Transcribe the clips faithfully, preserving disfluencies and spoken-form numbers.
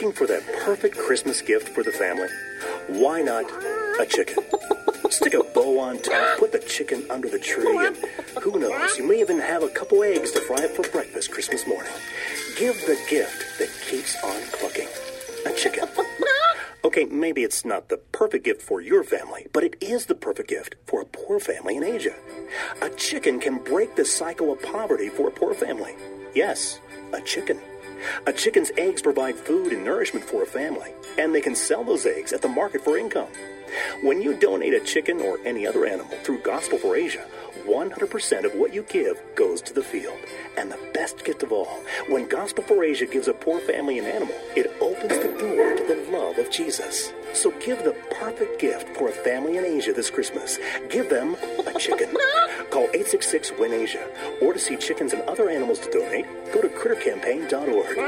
Looking for that perfect Christmas gift for the family? Why not a chicken? Stick a bow on top, put the chicken under the tree, and who knows, you may even have a couple eggs to fry up for breakfast Christmas morning. Give the gift that keeps on clucking. A chicken. Okay, maybe it's not the perfect gift for your family, but it is the perfect gift for a poor family in Asia. A chicken can break the cycle of poverty for a poor family. Yes, a chicken. A chicken's eggs provide food and nourishment for a family, and they can sell those eggs at the market for income. When you donate a chicken or any other animal through Gospel for Asia, one hundred percent of what you give goes to the field. And the best gift of all, when Gospel for Asia gives a poor family an animal, it opens the door to the love of Jesus. So give the perfect gift for a family in Asia this Christmas. Give them a chicken. Call eight six six, W I N Asia. Or to see chickens and other animals to donate, go to critter campaign dot org.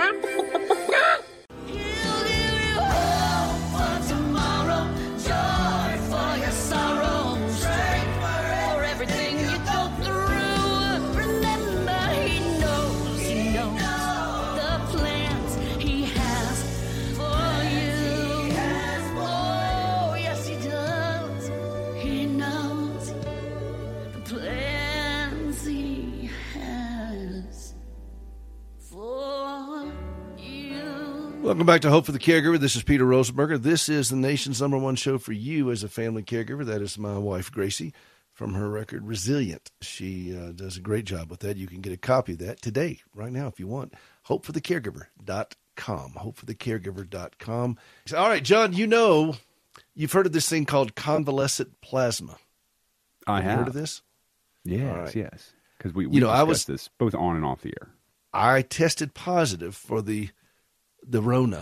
Welcome back to Hope for the Caregiver. This is Peter Rosenberger. This is the nation's number one show for you as a family caregiver. That is my wife, Gracie, from her record, Resilient. She uh, does a great job with that. You can get a copy of that today, right now, if you want. hope for the caregiver dot com. hope for the caregiver dot com. All right, John, you know, you've heard of this thing called convalescent plasma. I have. have. You heard of this? Yes, right. yes. Because we, we you know, discussed I was, this both on and off the air. I tested positive for the the Rona.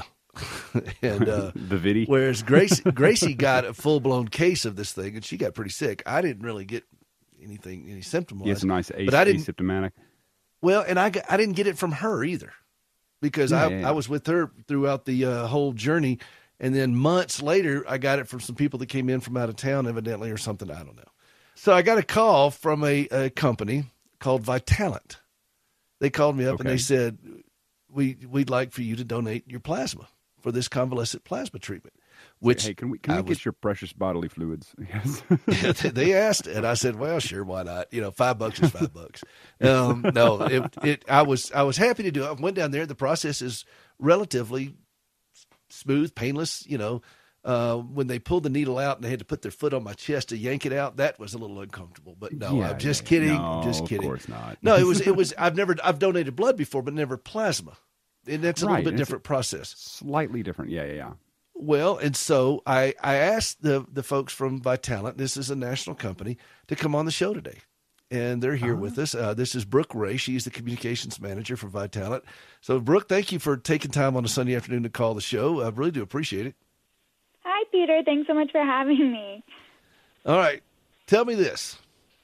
and uh, the Vidi. Whereas Gracie, Gracie got a full-blown case of this thing, and she got pretty sick. I didn't really get anything, any symptom-wise. Yeah, it's a nice as- but I didn't, asymptomatic. Well, and I, got, I didn't get it from her either because yeah, I, yeah, yeah. I was with her throughout the uh, whole journey, and then months later, I got it from some people that came in from out of town, evidently, or something. I don't know. So I got a call from a, a company called Vitalant. They called me up, okay. and they said, we, we'd like for you to donate your plasma for this convalescent plasma treatment. Which hey, can we can we I get was, your precious bodily fluids? Yes. yeah, they asked, and I said, "Well, sure, why not? You know, five bucks is five bucks." Um, no, it, it. I was I was happy to do it. I went down there. The process is relatively smooth, painless. You know, uh, when they pulled the needle out and they had to put their foot on my chest to yank it out, that was a little uncomfortable. But no, yeah, I'm just yeah. kidding. No, I'm just kidding. Of course not. No, it was it was. I've never I've donated blood before, but never plasma. And that's a right. little bit it's different process. Slightly different. Yeah, yeah, yeah. Well, and so I, I asked the, the folks from Vitalant, this is a national company, to come on the show today. And they're here uh-huh. with us. Uh, this is Brooke Ray. She's the communications manager for Vitalant. So, Brooke, thank you for taking time on a Sunday afternoon to call the show. I really do appreciate it. Hi, Peter. Thanks so much for having me. All right. Tell me this.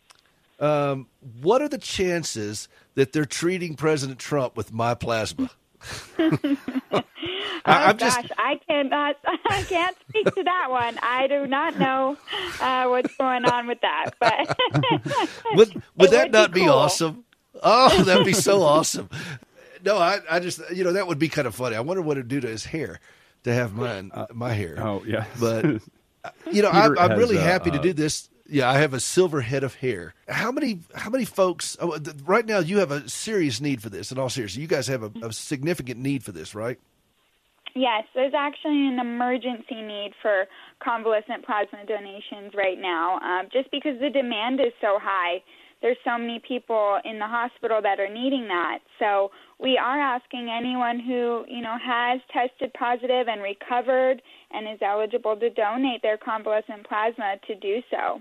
Um, what are the chances that they're treating President Trump with my plasma? oh I'm gosh, just... I cannot. I can't speak to that one. I do not know uh, what's going on with that. But would would that would not be, be cool. awesome? Oh, that'd be so awesome. No, I, I just you know that would be kind of funny. I wonder what it'd do to his hair to have mine uh, my hair. Oh yeah, but you know I'm, I'm really uh, happy to do this. Yeah, I have a silver head of hair. How many how many folks oh, th- right now you have a serious need for this? In all seriousness, you guys have a, a significant need for this, right? Yes, there's actually an emergency need for convalescent plasma donations right now, um, just because the demand is so high. There's so many people in the hospital that are needing that. So we are asking anyone who, you know, has tested positive and recovered and is eligible to donate their convalescent plasma to do so.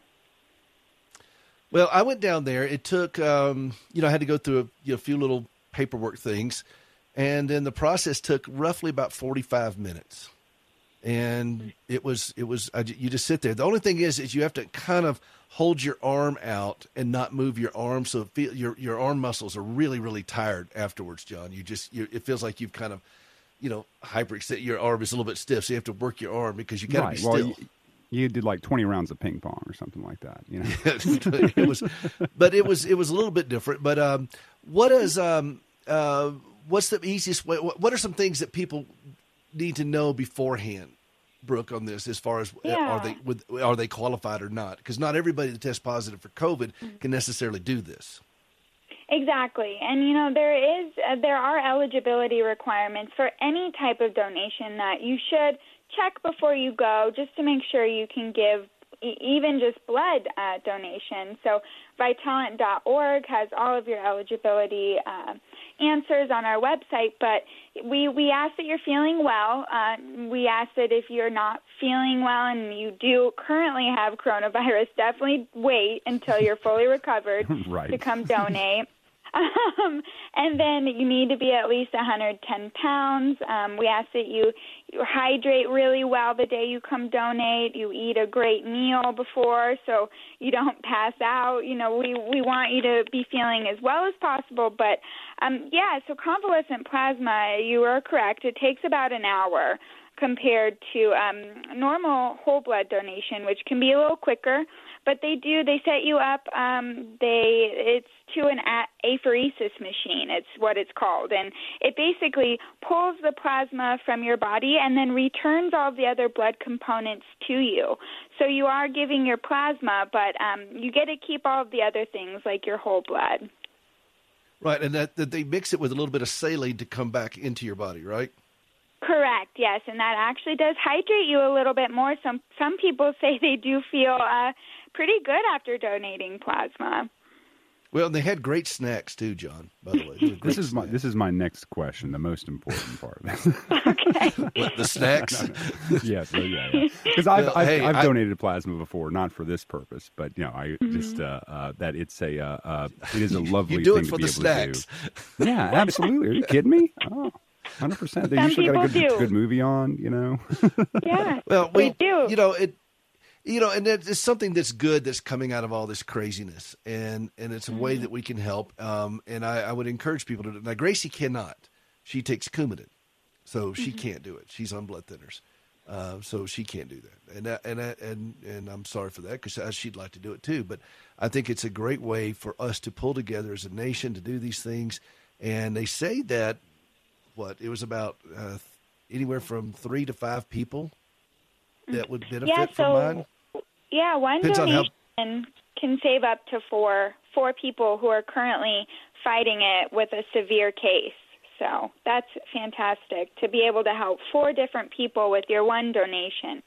Well, I went down there. It took, um, you know, I had to go through a you know, few little paperwork things, and then the process took roughly about forty-five minutes. And it was, it was, I, you just sit there. The only thing is, is you have to kind of hold your arm out and not move your arm, so it feel, your your arm muscles are really, really tired afterwards, John. You just, you, it feels like you've kind of, you know, hyperextended. Your arm is a little bit stiff, so you have to work your arm because you got to right. be well, still. You, You did like twenty rounds of ping pong or something like that, you know. it was, but it was it was a little bit different. But um, what is um, uh, what's the easiest way? What are some things that people need to know beforehand, Brooke, on this as far as Yeah. uh, are they with, are they qualified or not? Because not everybody that tests positive for COVID Mm-hmm. can necessarily do this. Exactly. And, you know, there is uh, there are eligibility requirements for any type of donation that you should check before you go, just to make sure you can give e- even just blood uh, donations. So Vitalant dot org has all of your eligibility uh, answers on our website, but we, we ask that you're feeling well. Uh, we ask that if you're not feeling well and you do currently have coronavirus, definitely wait until you're fully recovered Right. to come donate. Um, and then you need to be at least one hundred ten pounds. Um, we ask that you, you hydrate really well the day you come donate. You eat a great meal before so you don't pass out. You know, we, we want you to be feeling as well as possible. But, um, yeah, so convalescent plasma, you are correct. It takes about an hour compared to um, normal whole blood donation, which can be a little quicker. But they do, they set you up, um, they, it's to an a- apheresis machine, it's what it's called. And it basically pulls the plasma from your body and then returns all the other blood components to you. So you are giving your plasma, but um, you get to keep all of the other things like your whole blood. Right, and that, that they mix it with a little bit of saline to come back into your body, right? Correct, yes, and that actually does hydrate you a little bit more. Some some people say they do feel uh, pretty good after donating plasma. Well, and they had great snacks too, John. By the way, They were great This is my snacks. this is my next question, the most important part of this. Okay. What, the snacks. yeah, so yeah, yeah. Because I've Well, I've, hey, I've I- donated plasma before, not for this purpose, but you know, I Mm-hmm. just uh, uh, that it's a uh, uh, it is a lovely You do thing it for to be the able snacks. to do. Yeah, absolutely. Are you kidding me? Oh, one hundred percent. They Some usually got a people good do. good movie on, you know. Yeah, Well, we, we do. You know it. You know, and it's something that's good that's coming out of all this craziness, and and it's a way that we can help. Um, and I, I would encourage people to do it. Now, Gracie cannot; she takes Coumadin, so she can't do it. She's on blood thinners, uh, so she can't do that. And that- and that- and and I'm sorry for that because she'd like to do it too. But I think it's a great way for us to pull together as a nation to do these things. And they say that what it was about uh, anywhere from three to five people that would benefit yeah, from so mine. yeah, one Depends on how- donation can save up to four four people who are currently fighting it with a severe case. So that's fantastic to be able to help four different people with your one donation.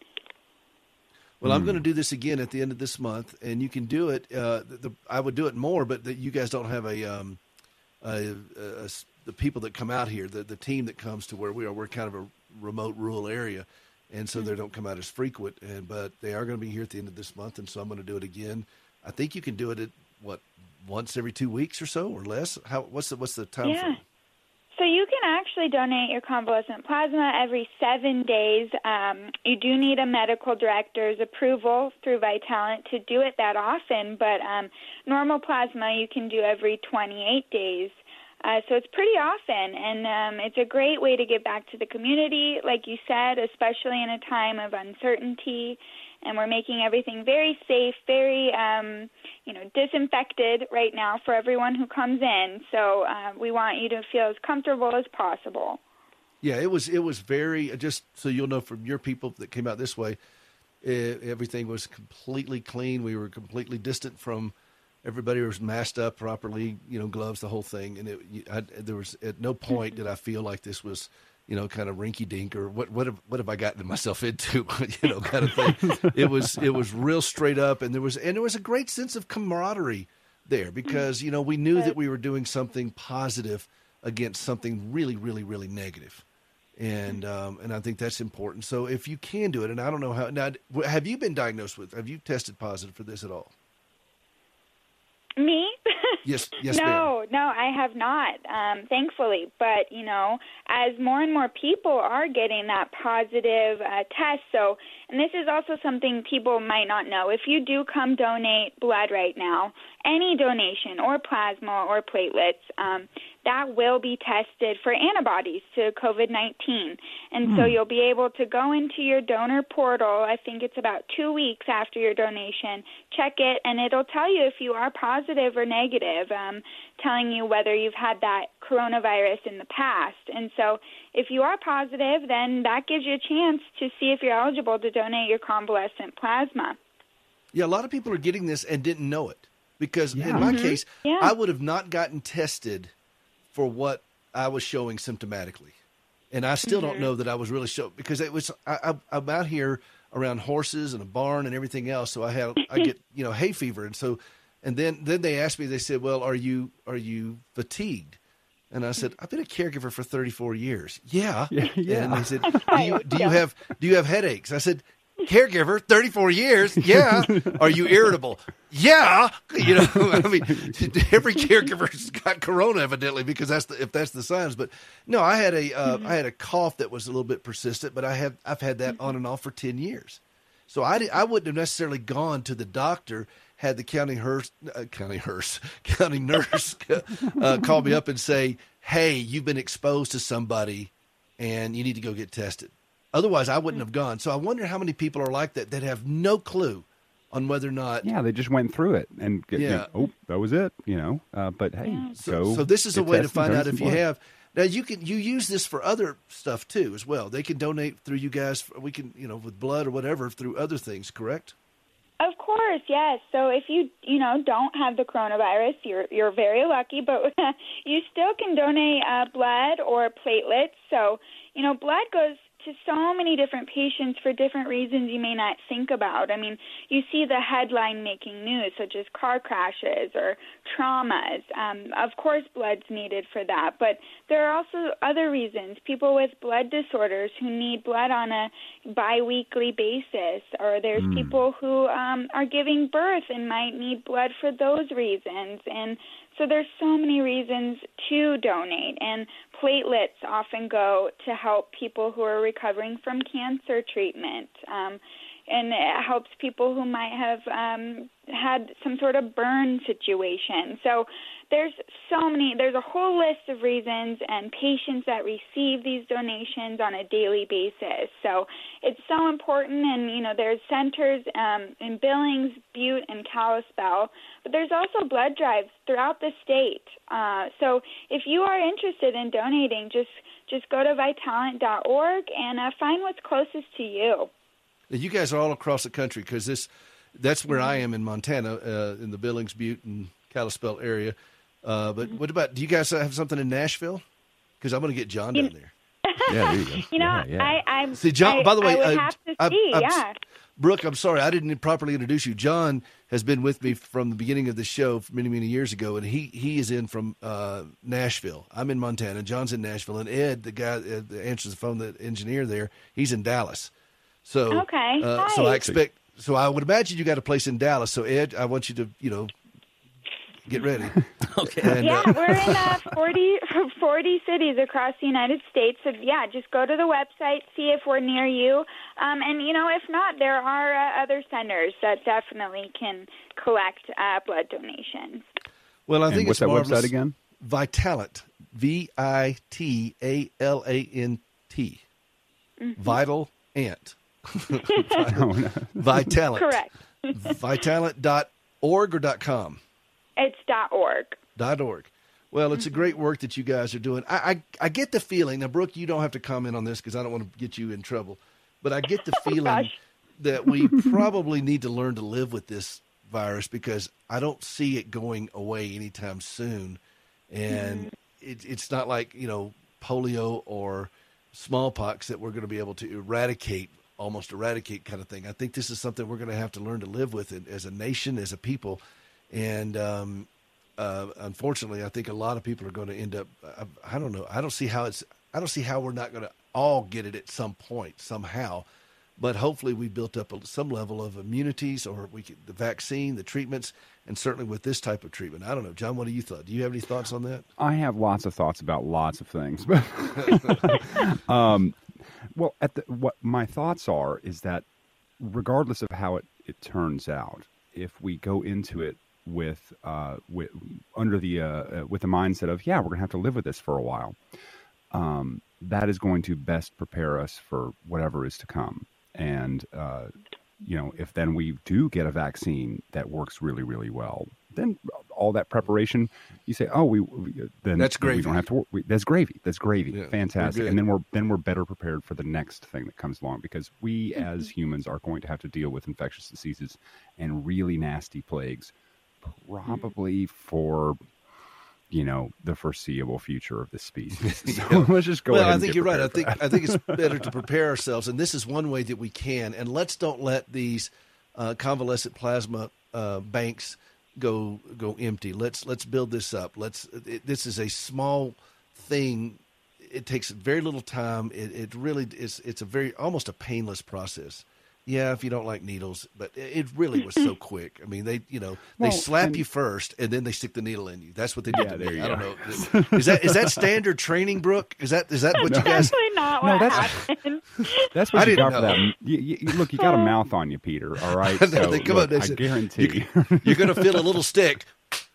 Well, I'm going to do this again at the end of this month, and you can do it. Uh, the, the, I would do it more, but the, you guys don't have a, um, a, a, a the people that come out here, the the team that comes to where we are. We're kind of a remote, rural area, and so they don't come out as frequent. And but they are going to be here at the end of this month, and so I'm going to do it again. I think you can do it at what once every two weeks or so, or less. How what's the what's the time Yeah. frame? So you can actually donate your convalescent plasma every seven days. Um, you do need a medical director's approval through Vitalant to do it that often, but um, normal plasma you can do every twenty-eight days. Uh, so it's pretty often, and um, it's a great way to give back to the community, like you said, especially in a time of uncertainty. And we're making everything very safe, very, um, you know, disinfected right now for everyone who comes in. So uh, we want you to feel as comfortable as possible. Yeah, it was it was very just so you'll know from your people that came out this way, eh, everything was completely clean. We were completely distant from everybody. Was masked up properly, you know, gloves, the whole thing. And it, I, there was at no point did I feel like this was, you know, kind of rinky dink or what what have, what have I gotten myself into, you know, kind of thing. It was it was real straight up, and there was and there was a great sense of camaraderie there because you know we knew that we were doing something positive against something really really really negative. And um, and I think that's important. So if you can do it, and I don't know how now, have you been diagnosed with? Have you tested positive for this at all? Me? Yes, yes, ma'am. No, no, I have not, um, thankfully. But, you know, as more and more people are getting that positive uh, test, so, and this is also something people might not know. If you do come donate blood right now, any donation or plasma or platelets, um, that will be tested for antibodies to COVID nineteen. And mm. so you'll be able to go into your donor portal, I think it's about two weeks after your donation, check it, and it'll tell you if you are positive or negative, um, telling you whether you've had that coronavirus in the past. And so if you are positive, then that gives you a chance to see if you're eligible to donate your convalescent plasma. Yeah, a lot of people are getting this and didn't know it. Because yeah. in my mm-hmm. case, yeah. I would have not gotten tested for what I was showing symptomatically. And I still mm-hmm. don't know that I was really showing, because it was, I, I, I'm out here around horses and a barn and everything else. So I had, I get, you know, hay fever. And so, and then, then they asked me, they said, well, are you, are you fatigued? And I said, I've been a caregiver for thirty-four years. Yeah. Yeah. yeah. And they said, do you, do you have, do you have headaches? I said, caregiver, thirty-four years. Yeah. Are you irritable? Yeah. You know, I mean, every caregiver's got corona evidently, because that's the, if that's the signs. But no, I had a, uh, mm-hmm. I had a cough that was a little bit persistent, but I have, I've had that mm-hmm. on and off for ten years. So I, did, I wouldn't have necessarily gone to the doctor had the county hearse, uh, county hearse, county nurse uh, call me up and say, hey, you've been exposed to somebody and you need to go get tested. Otherwise, I wouldn't have gone. So I wonder how many people are like that, that have no clue on whether or not. Yeah, they just went through it and, get, yeah. you know, oh, that was it, you know. Uh, but, hey, yeah. so, go. So this is a way to find out if you blood. have. Now, you can you use this for other stuff, too, as well. They can donate through you guys. We can, you know, with blood or whatever, through other things, correct? Of course, yes. So if you, you know, don't have the coronavirus, you're you're very lucky, but you still can donate uh, blood or platelets. So, you know, blood goes to so many different patients for different reasons you may not think about. I mean, you see the headline making news, such as car crashes or traumas. Um, of course, blood's needed for that, but there are also other reasons. People with blood disorders who need blood on a biweekly basis, or there's mm. people who um, are giving birth and might need blood for those reasons. And so there's so many reasons to donate, and platelets often go to help people who are recovering from cancer treatment, um, and it helps people who might have um, had some sort of burn situation. So there's so many, there's a whole list of reasons and patients that receive these donations on a daily basis. So it's so important, and, you know, there's centers um, in Billings, Butte, and Kalispell, but there's also blood drives throughout the state. Uh, so if you are interested in donating, just, just go to Vitalant dot org and uh, find what's closest to you. You guys are all across the country, because this, that's where I am in Montana, uh, in the Billings, Butte, and Kalispell area. Uh, but what about, do you guys have something in Nashville? Because I'm going to get John down there. Yeah, there you go. You know, yeah, yeah. I, I'm. See, John. I, by the way, I would uh, have to I, see. I'm, yeah. Brooke, I'm sorry, I didn't properly introduce you. John has been with me from the beginning of the show many, many years ago, and he, he is in from uh, Nashville. I'm in Montana. John's in Nashville, and Ed, the guy that answers the phone, the engineer there, he's in Dallas. So, okay. Uh, Hi. so I expect. So I would imagine you got a place in Dallas. So Ed, I want you to, you know, get ready. Okay. And, yeah, uh, we're in uh, forty, forty cities across the United States. So, yeah, just go to the website, see if we're near you. Um, and, you know, if not, there are uh, other centers that definitely can collect uh, blood donations. Well, I and think what's it's that marvelous. website again? Vitalant, V I T A L A N T. Mm-hmm. Vital Ant. Oh, no. Vitalant. Correct. Vitalant dot org or dot com? It's .org. Dot .org. Well, it's Mm-hmm. a great work that you guys are doing. I, I, I get the feeling, now, Brooke, you don't have to comment on this because I don't want to get you in trouble, but I get the feeling gosh. that we probably need to learn to live with this virus, because I don't see it going away anytime soon. And Mm-hmm. it, it's not like, you know, polio or smallpox that we're going to be able to eradicate, almost eradicate kind of thing. I think this is something we're going to have to learn to live with it as a nation, as a people. And um, uh, unfortunately, I think a lot of people are going to end up, I, I don't know, I don't see how it's, I don't see how we're not going to all get it at some point, somehow. But hopefully we built up a, some level of immunities, or we could, the vaccine, the treatments, and certainly with this type of treatment. I don't know. John, what do you thought? Do you have any thoughts on that? I have lots of thoughts about lots of things. um, well, at the, what my thoughts are is that regardless of how it, it turns out, if we go into it with uh, with under the uh, with the mindset of yeah, we're going to have to live with this for a while. Um, that is going to best prepare us for whatever is to come. And uh, you know, if then we do get a vaccine that works really, really well, then all that preparation, you say, oh, we, we then that's gravy. We don't have to. We, that's gravy. That's gravy. Yeah, fantastic. And then we're then we're better prepared for the next thing that comes along, because we as humans are going to have to deal with infectious diseases and really nasty plagues, probably for, you know, the foreseeable future of this species. So yeah. let's just go well, ahead. I and think get you're right. I think that. I think it's better to prepare ourselves, and this is one way that we can. And let's don't let these uh, convalescent plasma uh, banks go go empty. Let's let's build this up. Let's. It, this is a small thing. It takes very little time. It, it really is. It's a very almost a painless process. Yeah, if you don't like needles, but it really was so quick. I mean, they you know they well, slap and, you first, and then they stick the needle in you. That's what they did yeah, to there me. you I go. don't know. Is that is that standard training, Brooke? Is that is that what that's you guys? actually not No, what that's- happened. That's what I you didn't got for know. that. You, you, look, you got a mouth on you, Peter. All right. They- So, they come look, up, they I said, guarantee. You, you're going to feel a little stick.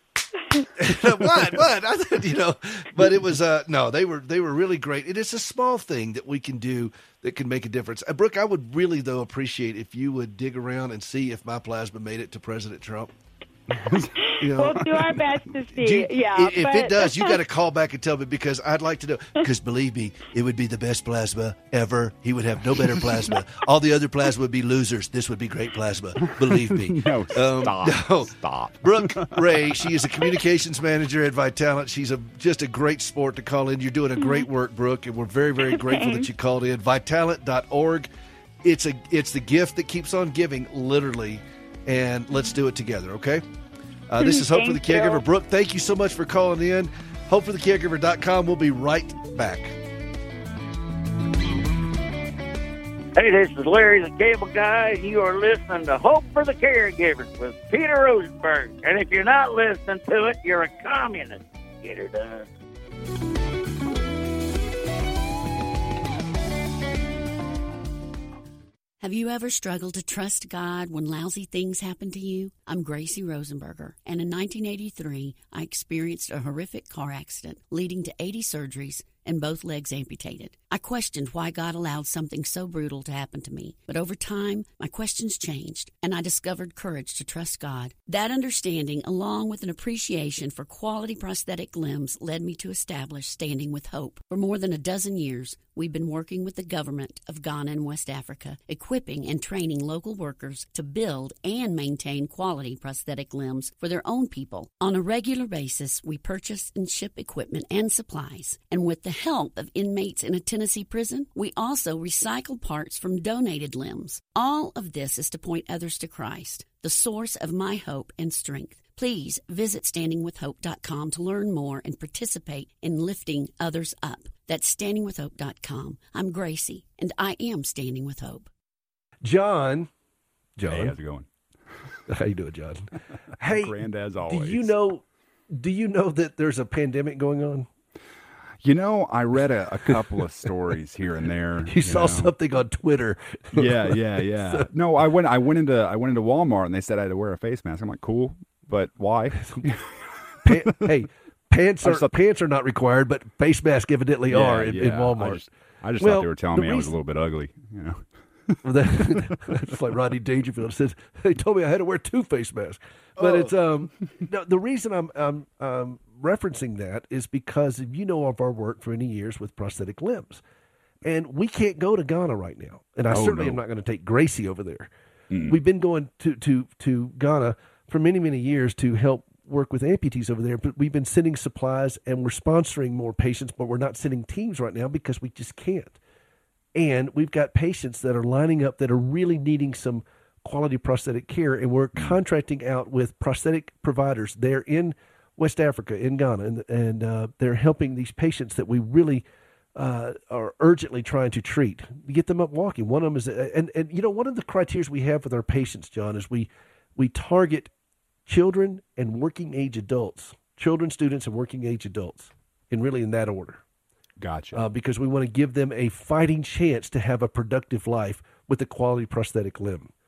what? What? I thought, you know, but it was uh no, they were they were really great. It is a small thing that we can do that can make a difference. Uh, Brooke, I would really though appreciate if you would dig around and see if my plasma made it to President Trump. You know, We'll do our best to see. do you- yeah, i- if but... it does, you got to call back and tell me, because I'd like to know. Because believe me, it would be the best plasma ever. He would have no better plasma. All the other plasma would be losers. This would be great plasma. Believe me. No, Um, stop. no. Stop. Brooke Ray, she is a communications manager at Vitalant. She's a just a great sport to call in. You're doing a great work, Brooke, and we're very, very grateful that you called in. Vitalant dot org. It's a it's the gift that keeps on giving, literally. And let's do it together, okay? Uh, this is Hope for the Thank you. Caregiver. Brooke, thank you so much for calling in. hope for the caregiver dot com. We'll be right back. Hey, this is Larry the Cable Guy. You are listening to Hope for the Caregivers with Peter Rosenberg. And if you're not listening to it, you're a communist. Get her done. Have you ever struggled to trust God when lousy things happen to you? I'm Gracie Rosenberger, and in nineteen eighty-three, I experienced a horrific car accident leading to eighty surgeries and both legs amputated. I questioned why God allowed something so brutal to happen to me, but over time, my questions changed, and I discovered courage to trust God. That understanding, along with an appreciation for quality prosthetic limbs, led me to establish Standing with Hope. For more than a dozen years, we've been working with the government of Ghana and West Africa, equipping and training local workers to build and maintain quality prosthetic limbs for their own people. On a regular basis, we purchase and ship equipment and supplies, and with the help of inmates in a Tennessee prison, we also recycle parts from donated limbs. All of this is to point others to Christ, the source of my hope and strength. Please visit standing with hope dot com to learn more and participate in lifting others up. That's standing with hope dot com. I'm Gracie, and I am Standing with Hope. John. John. Hey, how's it going? How you doing, John? Hey, Grand as do always. you know? Do you know that there's a pandemic going on? You know, I read a, a couple of stories here and there. You, you saw know. something on Twitter. Yeah, yeah, yeah. No, I went. I went into. I went into Walmart and they said I had to wear a face mask. I'm like, cool, but why? Pa- hey, pants I are just thought- pants are not required, but face masks evidently are in, in yeah. Walmart. I just, I just Well, thought they were telling the me I was a reason- little bit ugly. You know. It's like Rodney Dangerfield says. They told me I had to wear two face masks, but Oh. it's um. No, the reason I'm I'm um, referencing that is because you know of our work for many years with prosthetic limbs, and we can't go to Ghana right now, and I Oh, certainly no. am not going to take Gracie over there. Mm. We've been going to to to Ghana for many many years to help work with amputees over there, but we've been sending supplies and we're sponsoring more patients, but we're not sending teams right now because we just can't. And we've got patients that are lining up that are really needing some quality prosthetic care, and we're contracting out with prosthetic providers there in West Africa, in Ghana, and, and uh, they're helping these patients that we really uh, are urgently trying to treat, to get them up walking. One of them is, and, and you know, one of the criteria we have with our patients, John, is we we target children and working age adults, children, students, and working age adults, and really in that order. Gotcha. Uh, because we want to give them a fighting chance to have a productive life with a quality prosthetic limb.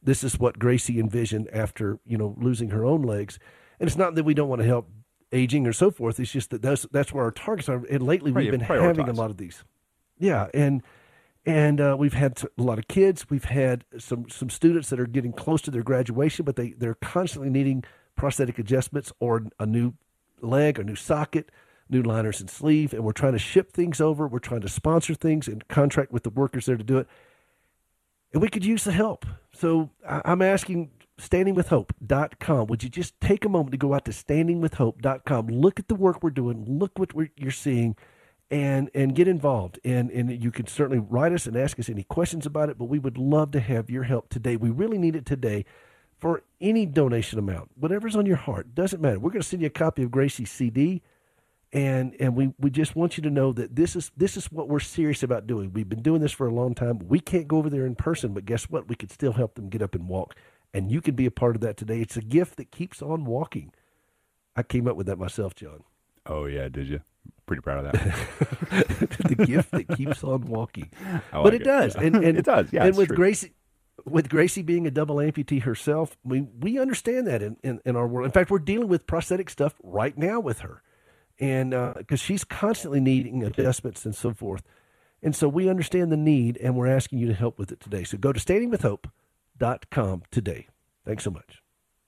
this is what Gracie envisioned after, you know, losing her own legs. And it's not that we don't want to help aging or so forth. It's just that that's, that's where our targets are. And lately Right, we've been prioritize. having a lot of these. Yeah. And, and uh, we've had a lot of kids. We've had some, some students that are getting close to their graduation, but they, they're constantly needing prosthetic adjustments or a new leg, a new socket, new liners and sleeve. And we're trying to ship things over. We're trying to sponsor things and contract with the workers there to do it. And we could use the help. So I'm asking standing with hope dot com. Would you just take a moment to go out to standing with hope dot com, look at the work we're doing, look what we're, you're seeing, and and get involved. And, and you can certainly write us and ask us any questions about it, but we would love to have your help today. We really need it today for any donation amount. Whatever's on your heart, doesn't matter. We're going to send you a copy of Gracie's C D. And and we, we just want you to know that this is this is what we're serious about doing. We've been doing this for a long time. We can't go over there in person, but guess what? We could still help them get up and walk. And you can be a part of that today. It's a gift that keeps on walking. I came up with that myself, John. Oh, yeah, did you? Pretty proud of that. The gift that keeps on walking. I like But it, it. does. And, and It does, yeah, And it's with true. Gracie with Gracie being a double amputee herself, we, we understand that in, in, in our world. In fact, we're dealing with prosthetic stuff right now with her. And because uh, she's constantly needing adjustments and so forth. And so we understand the need, and we're asking you to help with it today. So go to standing with hope dot com today. Thanks so much.